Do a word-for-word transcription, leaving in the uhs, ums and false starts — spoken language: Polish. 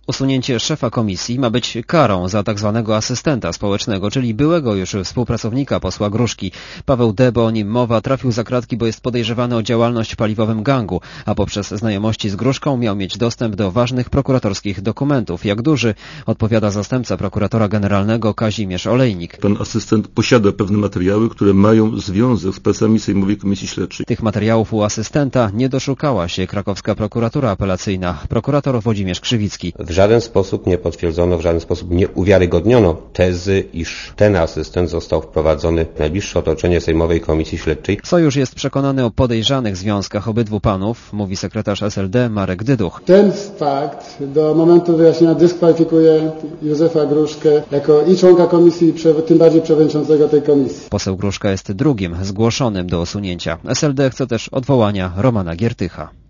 Usunięcie szefa komisji ma być karą za tak zwanego asystenta społecznego, czyli byłego już współpracownika posła Gruszki. Paweł D., bo o nim mowa, trafił za kratki, bo jest podejrzewany o działalność w paliwowym gangu, a poprzez znajomości z Gruszką miał mieć dostęp do ważnych prokuratorskich dokumentów. Jak duży, odpowiada zastępca prokuratora generalnego Kazimierz Olejnik. Pan asystent posiada pewne materiały, które mają związek z pracami Sejmowej Komisji Śledczej. Tych materiałów u asystenta nie doszukała się krakowska prokuratura apelacyjna. Prokurator Włodzimierz Krzywicki. W żaden sposób nie potwierdzono, w żaden sposób nie uwiarygodniono tezy, iż ten asystent został wprowadzony w najbliższe otoczenie Sejmowej Komisji Śledczej. Sojusz jest przekonany o podejrzanych związkach obydwu panów, mówi sekretarz S L D Marek Dyduch. Ten fakt do momentu wyjaśnienia dyskwalifikuje Józefa Gruszkę jako i członka komisji, i tym bardziej przewodniczącego tej komisji. Poseł Gruszka jest drugim zgłoszonym do usunięcia. S L D chce też odwołania Romana Giertycha.